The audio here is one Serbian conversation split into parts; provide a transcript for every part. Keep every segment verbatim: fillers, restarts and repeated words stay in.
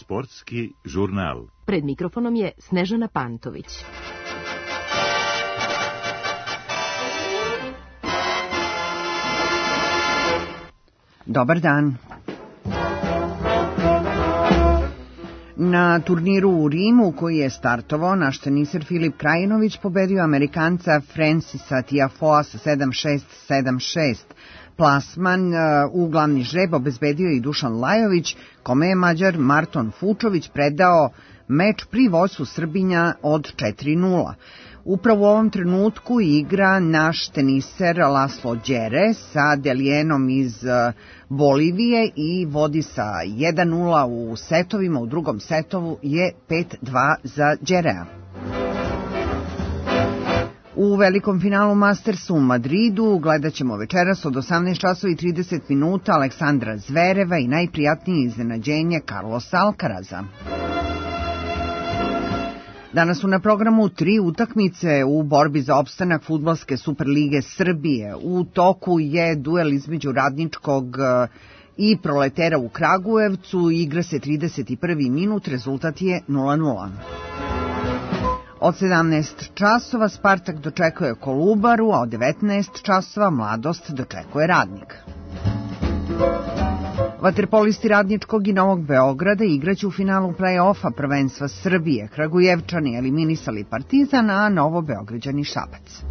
Sportski žurnal. Pred mikrofonom je Snežana Pantović. Dobar dan. Na turniru u Rimu, koji je startovao, naš teniser Filip Krajinović pobedio Amerikanca Francisa Tiafoea sa sedam šest sedam šest. Plasman u glavni žreb obezbedio i Dušan Lajović, kome je Mađar Marton Fučović predao meč pri vođstvu Srbinja od četiri nula. Upravo u ovom trenutku igra naš teniser Laslo Đere sa Delijenom iz Bolivije i vodi sa jedan nula u setovima. U drugom setovu je pet dva za Đerea. U velikom finalu Mastersa u Madridu gledat ćemo večeras od osamnaest časova i trideset minuta Aleksandra Zvereva i najprijatnije iznenađenje Carlosa Alcaraza. Danas su na programu tri utakmice u borbi za opstanak Fudbalske Superlige Srbije. U toku je duel između Radničkog i Proletera u Kragujevcu. Igra se trideset prvi minut, rezultat je nula nula. Od sedamnaest časova Spartak dočekuje Kolubaru, a od devetnaest časova Mladost dočekuje Radnik. Vaterpolisti Radničkog i Novog Beograda igraće u finalu play-offa prvenstva Srbije. Kragujevčani eliminisali Partizan, a Novobeograđani Šabac.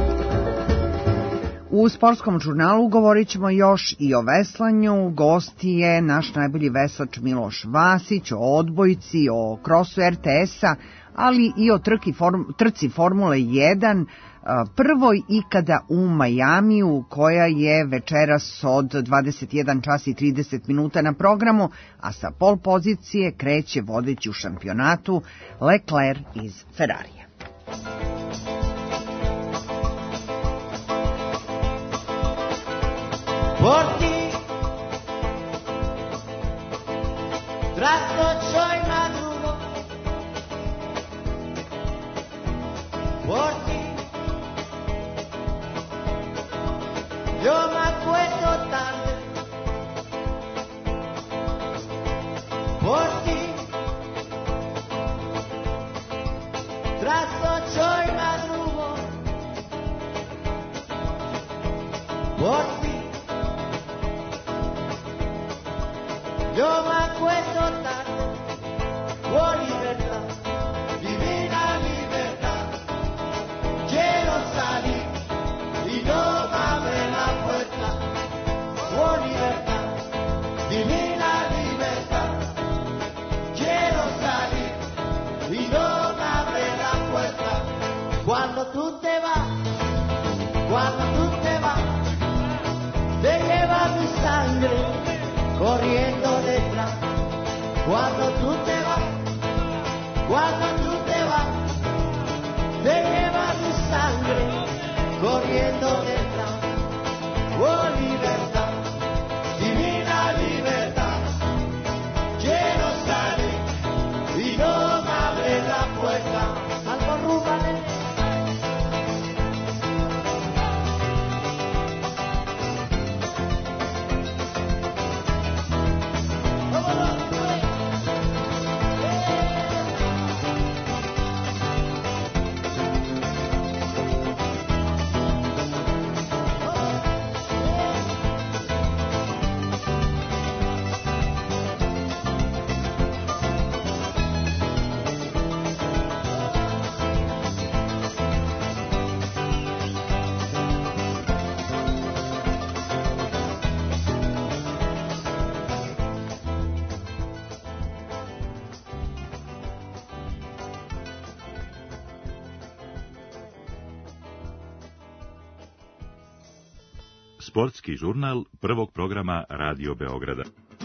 U sportskom žurnalu govorit ćemo još i o veslanju. Gosti je naš najbolji veslač Miloš Vasić, o odbojci, o krosu er te esa, ali i o trki, form, trci Formule jedan, prvoj ikada u Majamiju, koja je večeras od dvadeset jedan čas i trideset minuta na programu, a sa pol pozicije kreće vodeći u šampionatu Leclerc iz Ferrarija. Porti trato soy madrugo, porti yo me acuesto tarde, porti trato soy madrugo, porti yo me acuesto tarde, oh libertad, divina libertad, quiero salir y no me abre la puerta, oh libertad, divina libertad, quiero salir y no me abre la puerta, cuando tú te vas, cuando tú te vas, te lleva mi sangre corriendo detrás, cuando tú te vas, cuando tú te vas, te lleva mi sangre corriendo detrás, oh libertad, divina libertad, quiero salir y no me abre la puerta, algo rúbale. Sportski žurnal prvog programa Radio Beograda.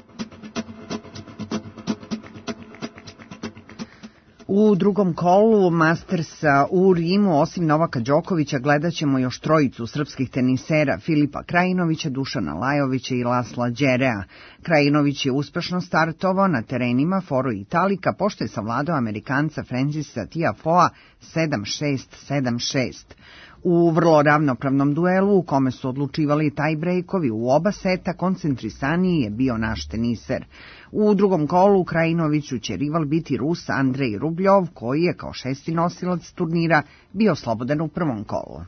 U drugom kolu Mastersa u Rimu, osim Novaka Đokovića, gledat ćemo još trojicu srpskih tenisera Filipa Krajinovića, Dušana Lajovića i Lasla Đerea. Krajinović je uspešno startovao na terenima Foro Italika, pošto je savladao Amerikanca Francisa Tiafoea sedam šest sedam šest. U vrlo ravnopravnom duelu u kome su odlučivali taj-brejkovi u oba seta, koncentrisaniji je bio naš teniser. U drugom kolu Krajinoviću će rival biti Rus Andrej Rubljov, koji je kao šesti nosilac turnira bio slobodan u prvom kolu.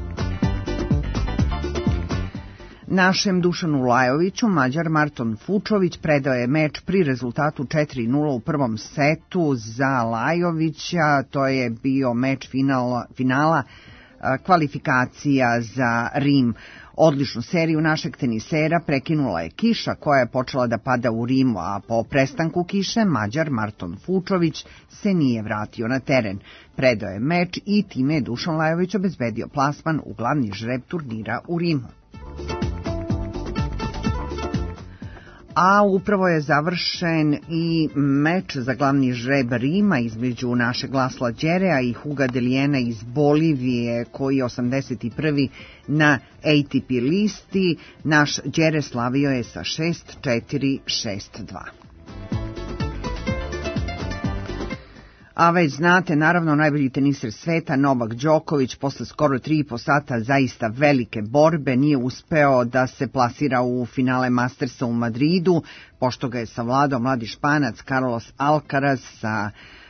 Našem Dušanu Lajoviću Mađar Marton Fučović predao je meč pri rezultatu četiri nula u prvom setu za Lajovića. To je bio meč finala, finala kvalifikacija za Rim. Odličnu seriju našeg tenisera prekinula je kiša koja je počela da pada u Rimu, a po prestanku kiše Mađar Marton Fučović se nije vratio na teren. Predao je meč i time je Dušan Lajović obezbedio plasman u glavni žreb turnira u Rimu. A upravo je završen i meč za glavni žreb Rima između našeg Lasla Đerea i Huga Delijena iz Bolivije, koji je osamdeset prvi na A T P listi. Naš Đere slavio je sa šest četiri, šest dva. A već znate, naravno, najbolji teniser sveta Novak Đoković posle skoro tri i po sata zaista velike borbe nije uspeo da se plasira u finale Mastersa u Madridu, pošto ga je savladao mladi Španac Carlos Alcaraz sa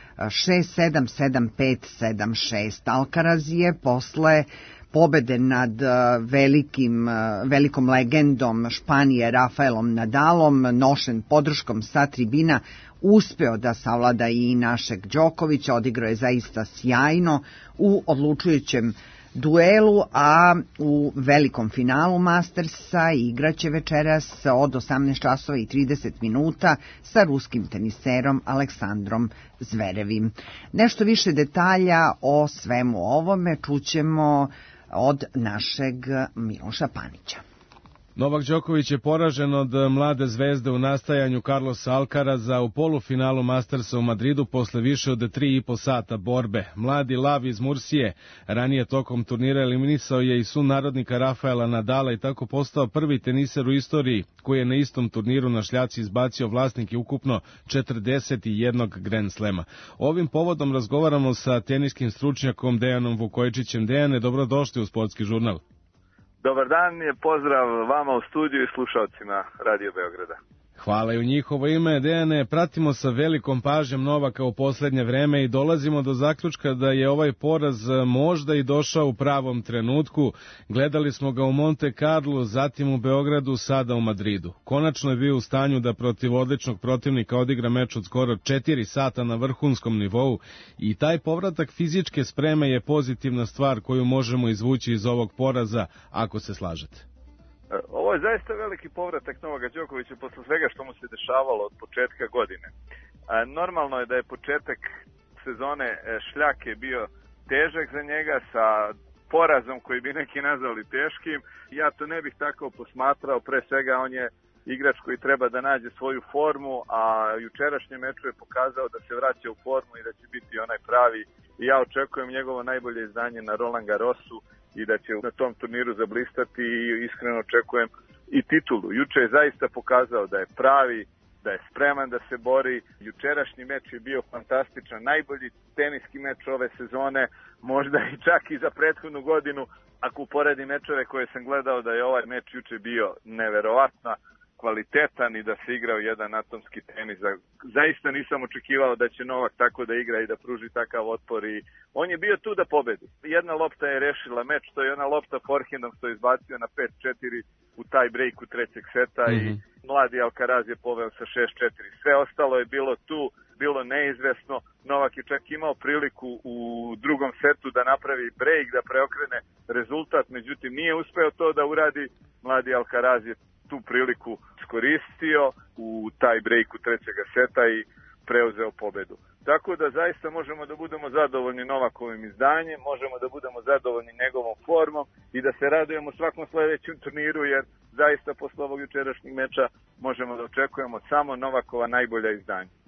šest sedam, sedam pet, sedam šest. Alcaraz je posle pobede nad velikim, velikom legendom Španije Rafaelom Nadalom, nošen podrškom sa tribina, uspeo da savlada i našeg Đokovića. Odigrao je zaista sjajno u odlučujućem duelu, a u velikom finalu Mastersa igraće večeras od osamnaest časova i trideset minuta sa ruskim teniserom Aleksandrom Zverevim. Nešto više detalja o svemu ovome čućemo od našeg Miloša Panića. Novak Đoković je poražen od mlade zvezde u nastajanju Carlosa Alcaraza u polufinalu Mastersa u Madridu posle više od tri i po sata borbe. Mladi lav iz Mursije ranije tokom turnira eliminisao je i sunarodnika Rafaela Nadala i tako postao prvi teniser u istoriji koji je na istom turniru na šljaci izbacio vlasnike ukupno četrdeset jednog Grand Slema. Ovim povodom razgovaramo sa teniskim stručnjakom Dejanom Vukojičićem. Dejane, dobrodošli u Sportski žurnal. Dobar dan, je pozdrav vama u studiju i slušalcima Radio Beograda. Hvala i u njihovo ime. Dejane, pratimo sa velikom pažnjom Novaka u poslednje vreme i dolazimo do zaključka da je ovaj poraz možda i došao u pravom trenutku. Gledali smo ga u Monte Carlo, zatim u Beogradu, sada u Madridu. Konačno je bio u stanju da protiv odličnog protivnika odigra meč od skoro četiri sata na vrhunskom nivou i taj povratak fizičke spreme je pozitivna stvar koju možemo izvući iz ovog poraza, ako se slažete. Ovo je zaista veliki povratak Novaka Đokovića posle svega što mu se dešavalo od početka godine. Normalno je da je početak sezone šljake bio težak za njega sa porazom koji bi neki nazvali teškim. Ja to ne bih tako posmatrao, pre svega on je igrač koji treba da nađe svoju formu, a jučerašnje meču je pokazao da se vraća u formu i da će biti onaj pravi. I ja očekujem njegovo najbolje izdanje na Roland Garrosu i da će na tom turniru zablistati i iskreno očekujem i titulu. Juče je zaista pokazao da je pravi, da je spreman da se bori. Jučerašnji meč je bio fantastičan, najbolji teniski meč ove sezone, možda i čak i za prethodnu godinu. Ako uporedim mečeve koje sam gledao, da je ovaj meč juče bio neverovatno kvalitetan i da se igrao jedan atomski tenis. Zaista nisam očekivao da će Novak tako da igra i da pruži takav otpor i on je bio tu da pobedi. Jedna lopta je rešila meč, to je ona lopta forehandom što je izbacio na pet četiri u taj breaku trećeg seta mm-hmm. i mladi Alcaraz je poveo sa šest četiri. Sve ostalo je bilo tu, bilo neizvesno. Novak je čak imao priliku u drugom setu da napravi break, da preokrene rezultat, međutim nije uspeo to da uradi. Mladi Alcaraz je tu priliku iskoristio u taj breaku trećega seta i preuzeo pobedu. Tako da zaista možemo da budemo zadovoljni Novakovim izdanjem, možemo da budemo zadovoljni njegovom formom i da se radujemo svakom sledećem turniru, jer zaista posle ovog jučerašnjeg meča možemo da očekujemo samo Novakova najbolja izdanja.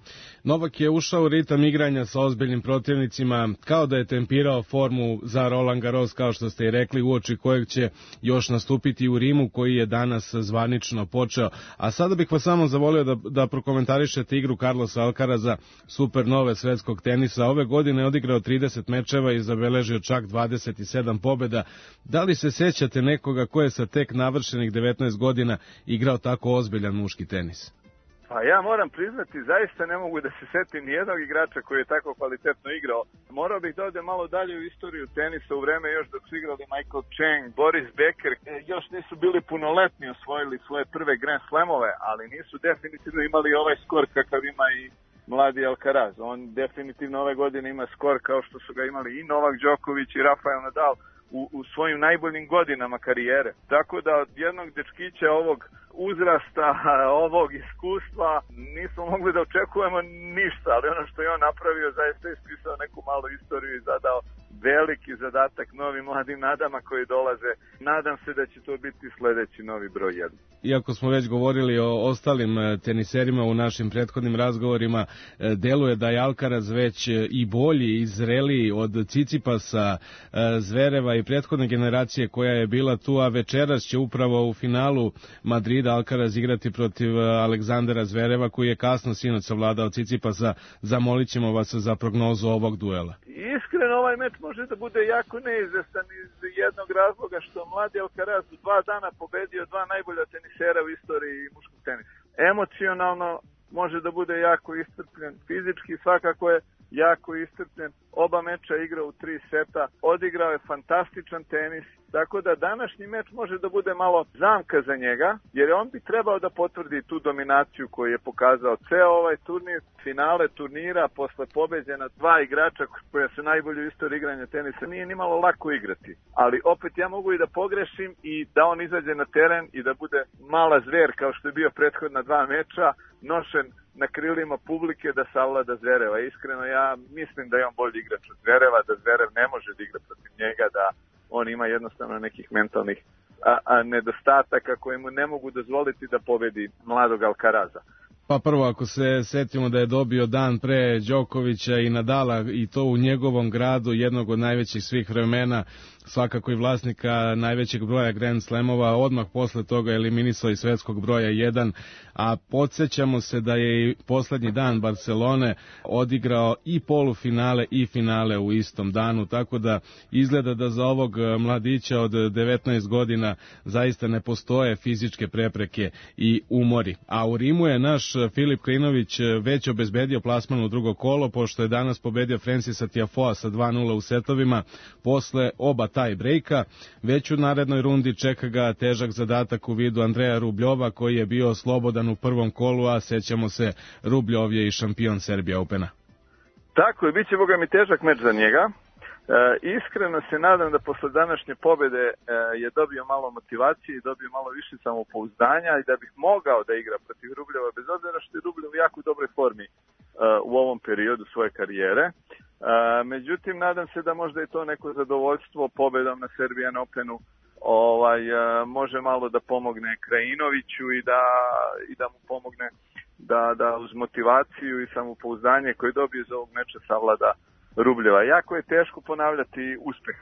Novak je ušao u ritam igranja sa ozbiljnim protivnicima, kao da je tempirao formu za Roland Garros, kao što ste i rekli, uoči kojeg će još nastupiti u Rimu, koji je danas zvanično počeo. A sada bih vas samo zavolio da, da prokomentarišete igru Carlosa Alcaraza, supernove svetskog tenisa. Ove godine je odigrao trideset mečeva i zabeležio čak dvadeset sedam pobjeda. Da li se sećate nekoga ko je sa tek navršenih devetnaest godina igrao tako ozbiljan muški tenis? Pa ja moram priznati, zaista ne mogu da se setim nijednog igrača koji je tako kvalitetno igrao. Morao bih da odem malo dalje u istoriju tenisa, u vreme još dok su igrali Michael Chang, Boris Becker, još nisu bili punoletni, osvojili svoje prve Grand Slamove, ali nisu definitivno imali ovaj skor kakav ima i mladi Alcaraz. On definitivno ove godine ima skor kao što su ga imali i Novak Đoković i Rafael Nadal u, u svojim najboljim godinama karijere. Tako da od jednog dečkića ovog uzrasta, ovog iskustva nismo mogli da očekujemo ništa, ali ono što je on napravio zaista je ispisao neku malu istoriju i zadao veliki zadatak novim mladim nadama koji dolaze. Nadam se da će to biti sledeći novi broj jedan. Iako smo već govorili o ostalim teniserima u našim prethodnim razgovorima, deluje da je Alcaraz već i bolji i zreliji od Cicipasa, Zvereva i prethodne generacije koja je bila tu, a večeras će upravo u finalu Madrida Alcaraz igrati protiv Aleksandra Zvereva, koji je kasno sinoć savladao Cicipasa. Zamolit ćemo vas za prognozu ovog duela. Iskreno, ovaj meč može da bude jako neizvestan iz jednog razloga što mladi Alcaraz u dva dana pobedio dva najbolja tenisera u istoriji muškog tenisa. Emocionalno može da bude jako iscrpljen, fizički svakako je jako iscrpljen, oba meča igrao u tri seta, odigrao je fantastičan tenis, tako da današnji meč može da bude malo zamka za njega, jer on bi trebao da potvrdi tu dominaciju koju je pokazao ceo ovaj turnir, finale turnira, posle pobeđena dva igrača koja su najbolji u istoriji igranja tenisa, nije ni malo lako igrati. Ali opet ja mogu i da pogrešim i da on izađe na teren i da bude mala zver kao što je bio prethodna dva meča, nošen na krilima publike da savlada Zvereva. Iskreno ja mislim da je on bolji igrač od Zvereva, da Zverev ne može da igra protiv njega, da on ima jednostavno nekih mentalnih a, a nedostataka koje mu ne mogu dozvoliti da pobedi mladog Alcaraza. Pa prvo, ako se setimo da je dobio dan pre Đokovića i Nadala i to u njegovom gradu, jednog od najvećih svih vremena, svakako i vlasnika najvećeg broja Grand Slamova, odmah posle toga eliminisao i svetskog broja jedan, a podsjećamo se da je i poslednji dan Barcelone odigrao i polufinale i finale u istom danu, tako da izgleda da za ovog mladića od devetnaest godina zaista ne postoje fizičke prepreke i umori. A u Rimu je naš Filip Krajinović već obezbedio plasman u drugo kolo, pošto je danas pobedio Francisa Tiafoea sa dva nula u setovima posle oba taj brejka. Već u narednoj rundi čeka ga težak zadatak u vidu Andreja Rubljova, koji je bio slobodan u prvom kolu, a sećamo se, Rubljov je i šampion Serbia Opena. Tako je, bit će boga mi težak meč za njega. E, iskreno se nadam da posle današnje pobede e, je dobio malo motivacije i dobio malo više samopouzdanja i da bih mogao da igra protiv Rubljeva, bez obzira što je Rubljev u jako dobroj formi e, u ovom periodu svoje karijere. E, međutim, nadam se da možda je to neko zadovoljstvo pobedom na Serbian Openu ovaj, e, može malo da pomogne Krajinoviću i da, i da mu pomogne da, da uz motivaciju i samopouzdanje koje dobije iz ovog meča savlada Rubljeva. Jako je teško ponavljati uspeh.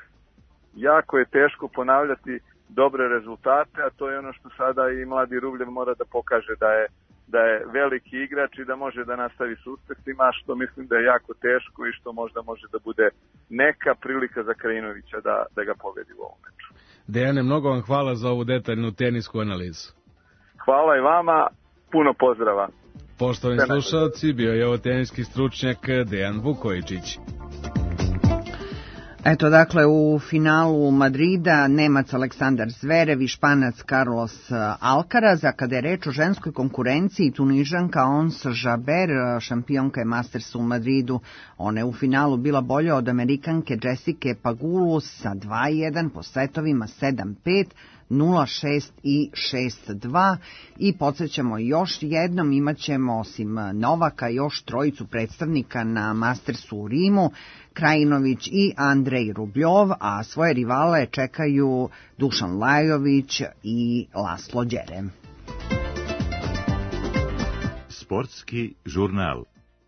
Jako je teško ponavljati dobre rezultate, a to je ono što sada i mladi Rubljev mora da pokaže da je, da je veliki igrač i da može da nastavi s uspehima, što mislim da je jako teško i što možda može da bude neka prilika za Krajinovića da, da ga pobedi u ovom meču. Dejane, mnogo vam hvala za ovu detaljnu tenisku analizu. Hvala i vama, puno pozdrava. Poštovani slušalci, bio je ovo teniski stručnjak Dejan Vukojičić. Eto, dakle, u finalu Madrida Nemac Aleksandar Zverev i Španac Carlos Alcaraz, a kada je reč o ženskoj konkurenciji, Tunižanka Ons Jabeur, šampionka je Mastersa u Madridu. Ona je u finalu bila bolja od Amerikanke Jessica Pagulus sa dva jedan po setovima sedam pet, nula šest i šest dva. I podsjećamo još jednom, imat ćemo osim Novaka još trojicu predstavnika na Mastersu u Rimu, Krajinović i Andrej Rubljov, a svoje rivale čekaju Dušan Lajović i Laslo Đere. Sportski žurnal.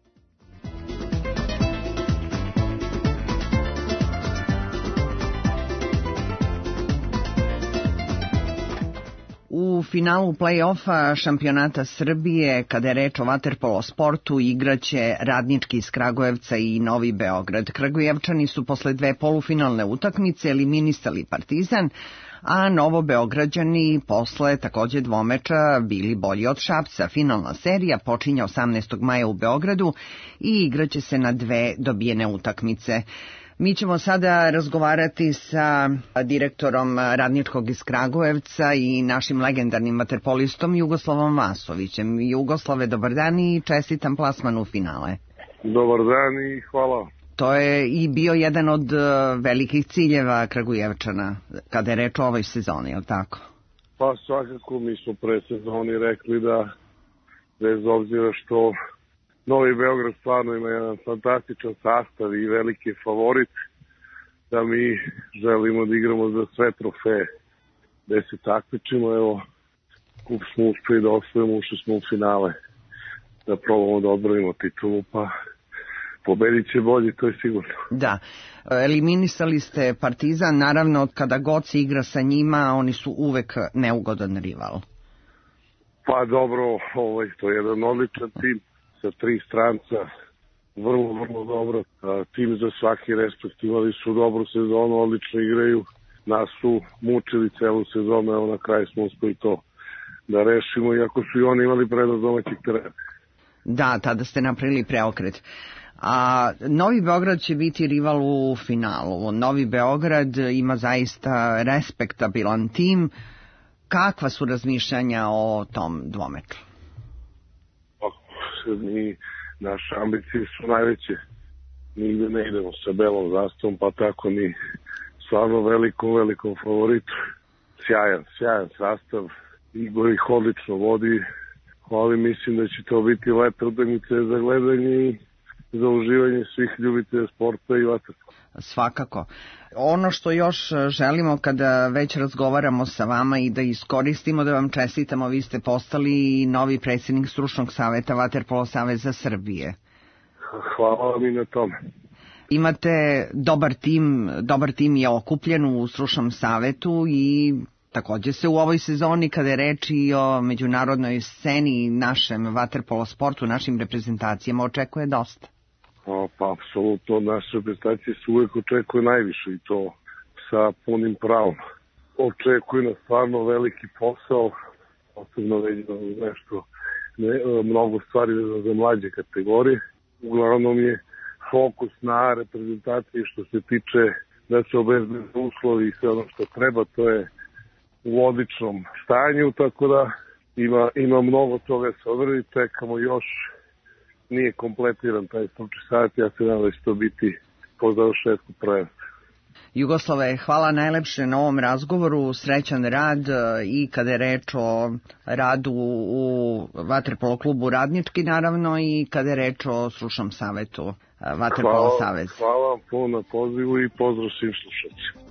U finalu play-offa šampionata Srbije, kada je reč o vaterpolo sportu, igraće Radnički iz Kragujevca i Novi Beograd. Kragujevčani su posle dve polufinalne utakmice eliminisali Partizan, a Novobeograđani posle takođe dvomeča bili bolji od Šapca. Finalna serija počinje osamnaestog maja u Beogradu i igraće se na dve dobijene utakmice. Mi ćemo sada razgovarati sa direktorom Radničkog iz Kragujevca i našim legendarnim vaterpolistom Jugoslavom Vasovićem. Jugoslave, dobar dan i čestitam plasman u finale. Dobar dan i hvala. To je i bio jedan od velikih ciljeva Kragujevčana kada je reč o ovoj sezoni, je li tako? Pa svakako, mi smo pre sezoni rekli da bez obzira što Novi Beograd stvarno ima jedan fantastičan sastav i veliki favorit, da mi želimo da igramo za sve trofeje, gde se takmičimo. Evo, kup smo uspeli da osvojimo, ušli smo u finale, da probamo da odbrojimo titulu, pa pobedit će bolji, to je sigurno. Da, eliminisali ste Partizan, naravno kada god se igra sa njima, oni su uvek neugodan rival. Pa dobro, ovaj, to je jedan odličan tim sa tri stranca, vrlo, vrlo dobro. Tim za svaki respekt, imali su dobru sezonu, odlično igraju, nas su mučili celu sezonu, evo na kraju smo uspeli to da rešimo, iako su i oni imali prednost domaćih terena. Da, tada ste napravili preokret. A Novi Beograd će biti rival u finalu. Novi Beograd ima zaista respektabilan tim. Kakva su razmišljanja o tom dvomeču? Mi, naše ambicije su najveće. Nigde ne idemo sa belom zastavom, pa tako ni stvarno velikom, velikom favoritu. Sjajan, sjajan sastav. Igor ih odlično vodi, ali mislim da će to biti lepe utakmice za gledanje i za uživanje svih ljubitelja sporta i vaterpola. Svakako. Ono što još želimo kada već razgovaramo sa vama i da iskoristimo da vam čestitamo, vi ste postali novi predsjednik stručnog saveta Vaterpolo saveza Srbije. Hvala vam i na tome. Imate dobar tim, dobar tim je okupljen u stručnom savetu i takođe se u ovoj sezoni, kada je reč i o međunarodnoj sceni, našem vaterpolo sportu, našim reprezentacijama, očekuje dosta. O, pa, apsolutno, od naše reprezentacije se uvek očekuje najviše i to sa punim pravom. Očekuje nas stvarno veliki posao, posebno već nešto, ne, mnogo stvari za mlađe kategorije. Uglavnom je fokus na reprezentaciji što se tiče da se obezbede uslovi i sve ono što treba, to je u odličnom stanju, tako da ima, ima mnogo toga se odredi, čekamo još. Nije kompletiran taj stručni savet, ja se nadam da će to biti po završetku prvenstva. Jugoslave, hvala najlepše na ovom razgovoru, srećan rad i kada je reč o radu u Vaterpolo klubu Radnički, naravno, i kada je reč o stručnom savetu Vaterpolo savez. Hvala vam puno na pozivu i pozdrav svim slušacima.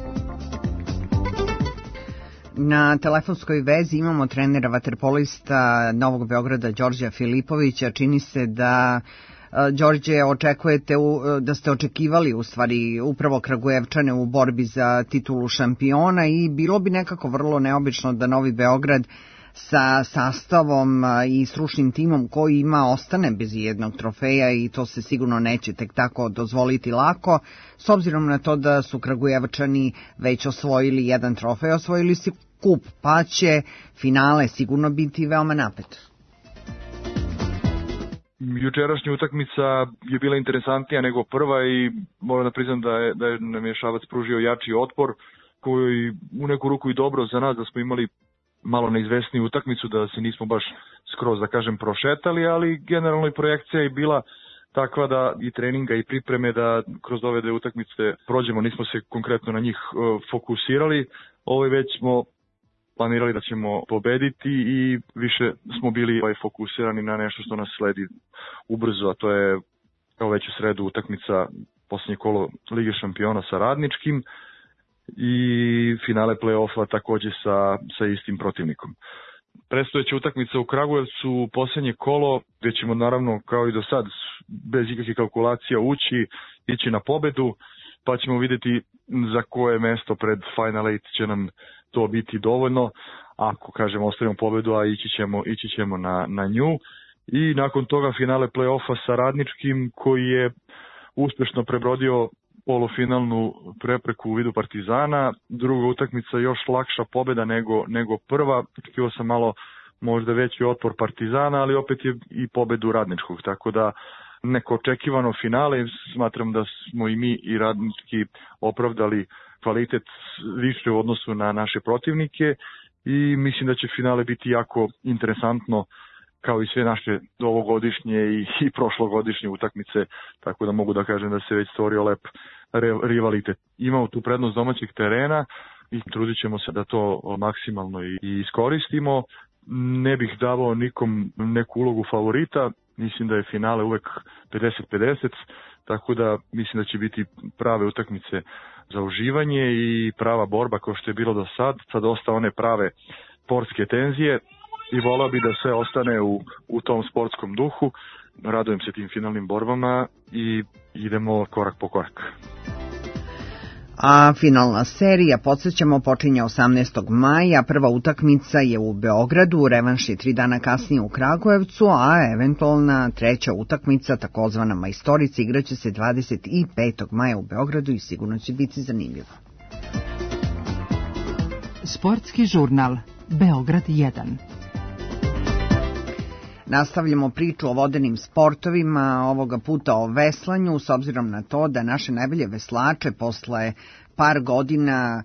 Na telefonskoj vezi imamo trenera vaterpolista Novog Beograda Đorđa Filipovića. Čini se da, Đorđe, očekujete, da ste očekivali u stvari upravo Kragujevčane u borbi za titulu šampiona i bilo bi nekako vrlo neobično da Novi Beograd sa sastavom i stručnim timom koji ima ostane bez jednog trofeja i to se sigurno neće tek tako dozvoliti lako, s obzirom na to da su Kragujevčani već osvojili jedan trofej, osvojili si kup, pa će finale sigurno biti veoma napet. Jučerašnja utakmica je bila interesantnija nego prva i moram da priznam da je, da je nam je Šabac pružio jači otpor koji u neku ruku i dobro za nas, da smo imali malo neizvesniju utakmicu, da se nismo baš skroz, da kažem, prošetali, ali generalno i projekcija je bila takva da i treninga i pripreme da kroz ove dve utakmice prođemo, nismo se konkretno na njih uh, fokusirali, ovaj već smo planirali da ćemo pobediti i više smo bili ovaj, fokusirani na nešto što nas sledi ubrzo, a to je kao već u sredu utakmica posljednje kolo Lige šampiona sa Radničkim i finale play-offa takođe sa, sa istim protivnikom. Predstojeća utakmica u Kragujevcu, posljednje kolo, gde ćemo naravno kao i do sad bez ikakvih kalkulacija ući, ići na pobedu pa ćemo vidjeti za koje mesto pred Final Eight će nam to biti dovoljno. Ako, kažem, ostavimo pobedu, a ići ćemo, ići ćemo na, na nju. I nakon toga finale play-offa sa Radničkim, koji je uspješno prebrodio polufinalnu prepreku u vidu Partizana. Druga utakmica još lakša pobjeda nego, nego prva. Očekivao sam malo možda veći otpor Partizana, ali opet je i pobedu Radničkog. Tako da neko očekivano finale, smatram da smo i mi i Radnički opravdali kvalitet više u odnosu na naše protivnike i mislim da će finale biti jako interesantno kao i sve naše ovogodišnje i, i prošlogodišnje utakmice, tako da mogu da kažem da se već stvorio lep rivalitet. Imamo tu prednost domaćeg terena i trudit ćemo se da to maksimalno i, i iskoristimo. Ne bih davao nikom neku ulogu favorita, mislim da je finale uvek pedeset pedeset, tako da mislim da će biti prave utakmice za uživanje i prava borba kao što je bilo do sad, sa dosta one prave sportske tenzije i volao bi da sve ostane u, u tom sportskom duhu. Radujem se tim finalnim borbama i idemo korak po korak. A finalna serija, podsjećamo, počinje osamnaestog maja, prva utakmica je u Beogradu, revanš je tri dana kasnije u Kragujevcu, a eventualna treća utakmica, takozvana majstorica, igraće se dvadeset petog maja u Beogradu i sigurno će biti zanimljivo. Sportski žurnal Beograd jedan. Nastavljamo priču o vodenim sportovima, ovoga puta o veslanju, s obzirom na to da naše najbolje veslače posle par godina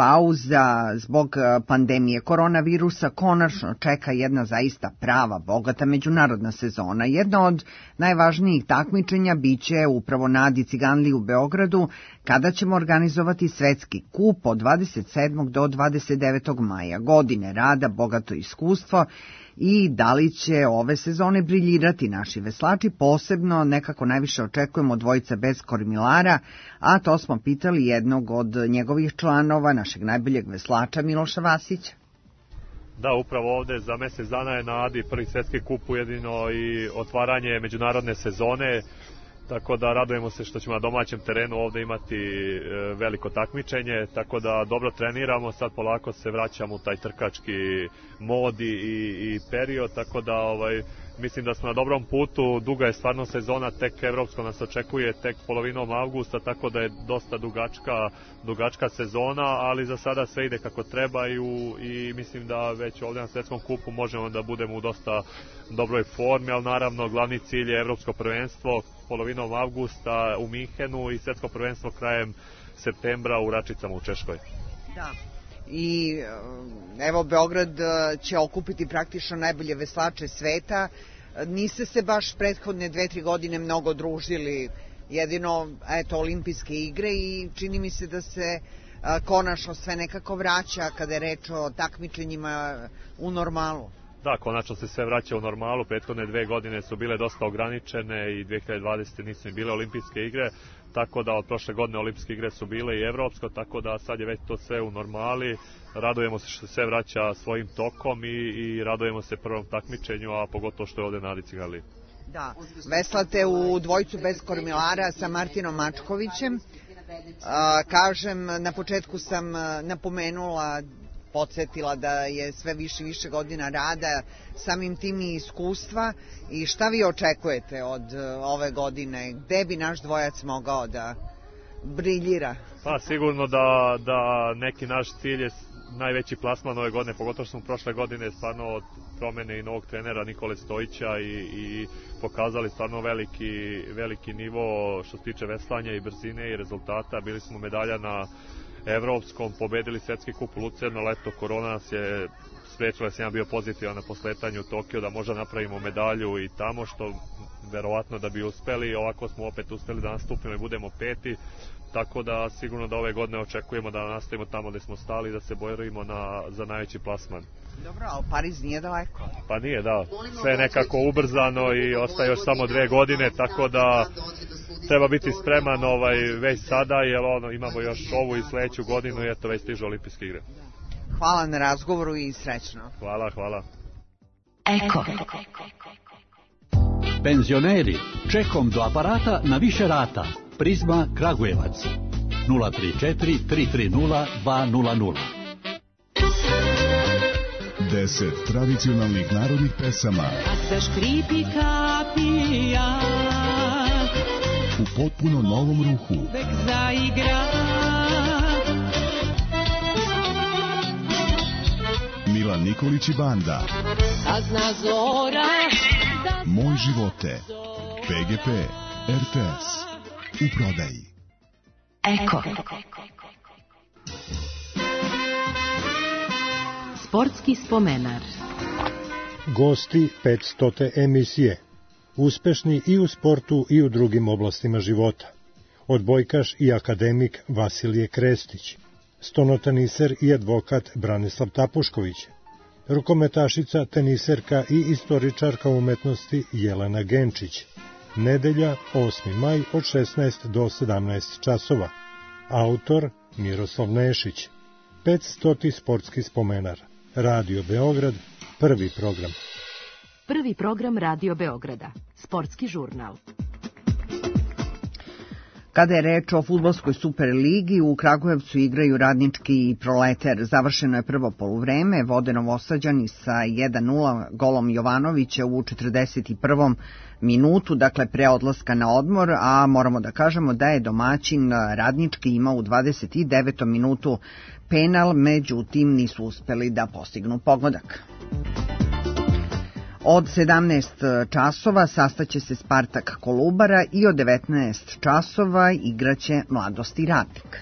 pauza zbog pandemije koronavirusa konačno čeka jedna zaista prava, bogata međunarodna sezona. Jedna od najvažnijih takmičenja biće upravo na Adi Ciganliji u Beogradu, kada ćemo organizovati svetski kup od dvadeset sedmog do dvadeset devetog maja. Godine rada, bogato iskustvo i da li će ove sezone briljirati naši veslači, posebno nekako najviše očekujemo dvojica bez kormilara, a to smo pitali jednog od njegovih članova, našeg najboljeg veslača Miloša Vasića. Da, upravo ovde za mjesec dana je na Adi prvi svetski kup, ujedino i otvaranje međunarodne sezone, tako da radujemo se što ćemo na domaćem terenu ovde imati veliko takmičenje, tako da dobro treniramo, sad polako se vraćamo u taj trkački mod i, i period, tako da ovaj, mislim da smo na dobrom putu, duga je stvarno sezona, tek evropsko nas očekuje tek polovinom avgusta, tako da je dosta dugačka, dugačka sezona, ali za sada sve ide kako treba i, u, i mislim da već ovdje na svetskom kupu možemo da budemo u dosta dobroj formi, ali naravno glavni cilj je evropsko prvenstvo polovinom avgusta u Minhenu i svetsko prvenstvo krajem septembra u Račicama u Češkoj. Da. I evo, Beograd će okupiti praktično najbolje veslače sveta. Niste se baš prethodne dve, tri godine mnogo družili, jedino eto olimpijske igre i čini mi se da se konačno sve nekako vraća kada je reč o takmičenjima u normalu. Da, konačno se sve vraća u normalu, prethodne dve godine su bile dosta ograničene i dve hiljade dvadesete nisu ni bile olimpijske igre, tako da od prošle godine olimpijske igre su bile i evropsko, tako da sad je već to sve u normali, radujemo se što se sve vraća svojim tokom i, i radujemo se prvom takmičenju, a pogotovo što je ovde na Adi Ciganliji. Da, veslate u dvojicu bez kormilara sa Martinom Mačkovićem, a, kažem, na početku sam napomenula, podsjetila da je sve više i više godina rada, samim tim i iskustva, i šta vi očekujete od ove godine? Gde bi naš dvojac mogao da briljira? Pa sigurno da, da neki naš cilj je najveći plasman ove godine, pogotovo što smo prošle godine stvarno od promene i novog trenera Nikole Stojića i, i pokazali stvarno veliki, veliki nivo što se tiče veslanja i brzine i rezultata. Bili smo medalja na evropskom, pobedili svetski kup u Lucernu, leto korona nas je sprečila, sam ja bio pozitivan na posletanju u Tokio, da možda napravimo medalju i tamo, što verovatno da bi uspeli, ovako smo opet uspeli da nastupimo i budemo peti, tako da sigurno da ove godine očekujemo da nastavimo tamo gde smo stali, da se borimo na, za najveći plasman. Dobro, ali Pariz nije daleko. Pa nije, da. Sve je nekako ubrzano i ostaje još samo dve godine, tako da treba biti spreman ovaj, već sada, jer ono, imamo još ovu i sledeću godinu i eto već stižu olimpijske igre. Hvala na razgovoru i srećno. Hvala, hvala. Eko. Penzioneri, čekom do aparata na više rata. Prizma Kragujevac. nula tri četiri tri tri nula dva nula nula. Deset tradicionalnih narodnih pesama zaškripi kapija u potpuno novom ruhu. Uvek zaigra Milan Nikolić i banda. A zna zora da Moj živote. P G P R T S u prodaji. Eko. Sportski spomenar. Gosti petstote emisije. Uspešni i u sportu i u drugim oblastima života. Odbojkaš i akademik Vasilije Krestić. Stonoteniser i advokat Branislav Tapušković. Rukometašica, teniserka i istoričarka umetnosti Jelena Genčić. Nedelja, osmi maj od šesnaest do sedamnaest časova. Autor Miroslav Nešić. petstoti sportski spomenar. Radio Beograd, prvi program. Prvi program Radio Beograda. Sportski žurnal. Kada je reč o fudbalskoj Superligi, u Kragujevcu igraju Radnički i Proleter. Završeno je prvo poluvreme, vode Novosađani sa jedan nula golom Jovanovića u četrdeset prvom minutu, dakle pre odlaska na odmor, a moramo da kažemo da je domaćin Radnički imao u dvadeset devetom minutu penal, međutim nisu uspeli da postignu pogodak. Od sedamnaest časova sastaće se Spartak Kolubara i od devetnaest časova igraće Mladost i Radnik.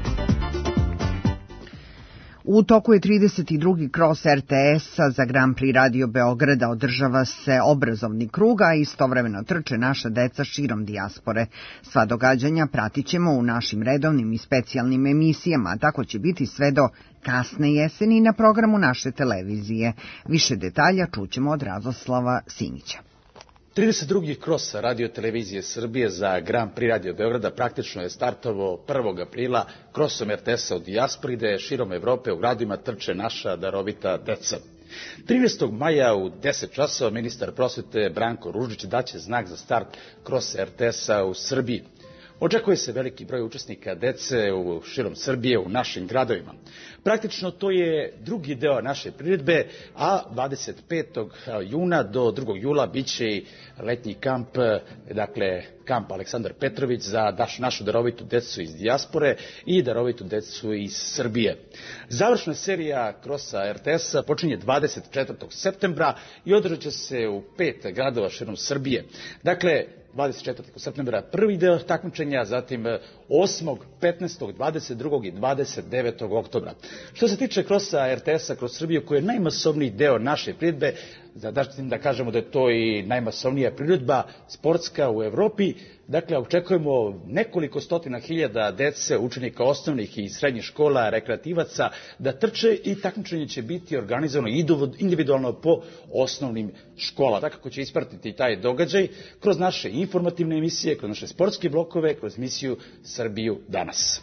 U toku je trideset drugi kros er te es-a za Grand Prix Radio Beograda. Održava se obrazovni krug, a istovremeno trče naša deca širom dijaspore. Sva događanja pratit ćemo u našim redovnim i specijalnim emisijama, a tako će biti sve do kasne jeseni na programu naše televizije. Više detalja čućemo od Radoslava Simića. trideset drugi kros Radio Televizije Srbije za Grand Prix Radio Beograda praktično je startovao prvog aprila krosom er te es-a u dijaspori, gde širom Evrope u gradovima trče naša darovita deca. trinaestog maja u deset časova ministar prosvete Branko Ružić daće znak za start krosa er te es-a u Srbiji. Očekuje se veliki broj učesnika dece u širom Srbije, u našim gradovima. Praktično to je drugi deo naše priredbe, a dvadeset petog juna do drugog jula biće i letnji kamp, dakle kamp Aleksandar Petrović za našu darovitu decu iz dijaspore i darovitu decu iz Srbije. Završna serija krosa er te es-a počinje dvadeset četvrtog septembra i održat će se u pet gradova širom Srbije. Dakle, dvadeset četvrtog septembra prvi deo takmičenja, zatim osmog, petnaestog, dvadeset drugog i dvadeset devetog oktobra. Što se tiče krosa er te es-a kroz Srbiju, koji je najmasovniji deo naše priredbe, da kažemo da je to i najmasovnija priredba sportska u Evropi, dakle očekujemo nekoliko stotina hiljada dece, učenika osnovnih i srednjih škola, rekreativaca da trče i takmičenje će biti organizovano individualno po osnovnim školama. Tako će ispratiti taj događaj kroz naše informativne emisije, kroz naše sportske blokove, kroz emisiju Srbiju danas.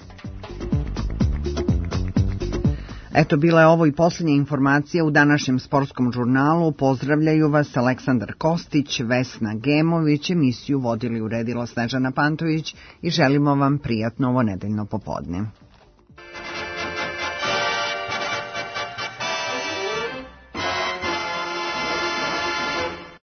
Eto, bila je ovo i posljednja informacija u današnjem sportskom žurnalu. Pozdravljaju vas Aleksandar Kostić, Vesna Gemović, emisiju vodili i uredila Snežana Pantović i želimo vam prijatno ovo nedeljno popodne.